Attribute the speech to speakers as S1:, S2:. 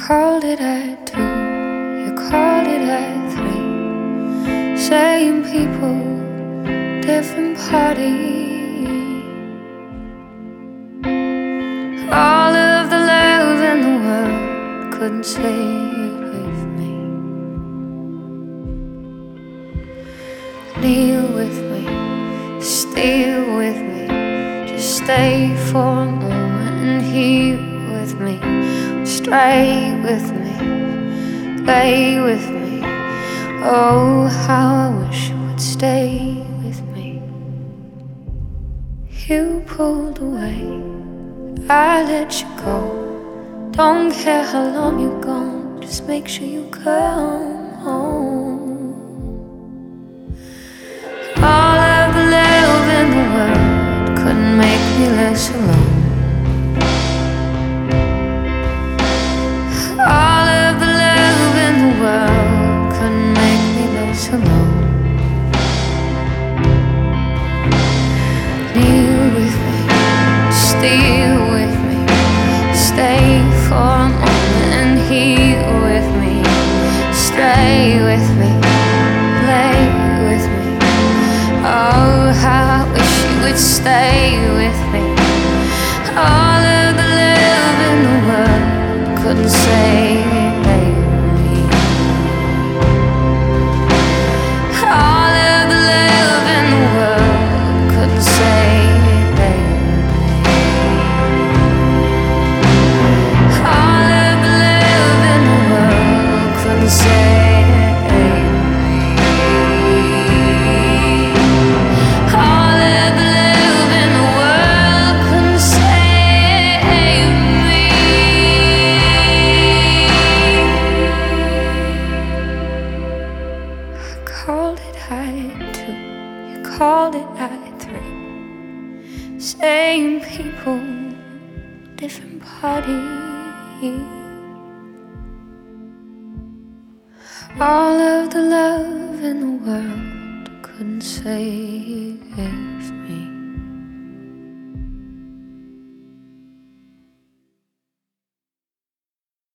S1: called it at 2, you called it at 3. Same people, different party. All of the love in the world couldn't save me. Kneel with me, steal with me, just stay for a moment and heal with me. Stray with me, lay with me. Oh, how I wish you would stay with me. You pulled away, I let you go. Don't care how long you're gone, just make sure you come home. All of the love in the world couldn't make me less alone. All of the love in the world couldn't make me less alone. Kneel with me, steal with me, stay for a moment and heal with me. Stray with me, lay with me. Oh, how I wish you would stay with me. All of the love in the world couldn't save me. All of the love in the world couldn't save me. All of the love in the world couldn't save me. All of the love in the world couldn't save me. I called it at 2, you called it at 3. Same people, different party. All of the love in the world couldn't save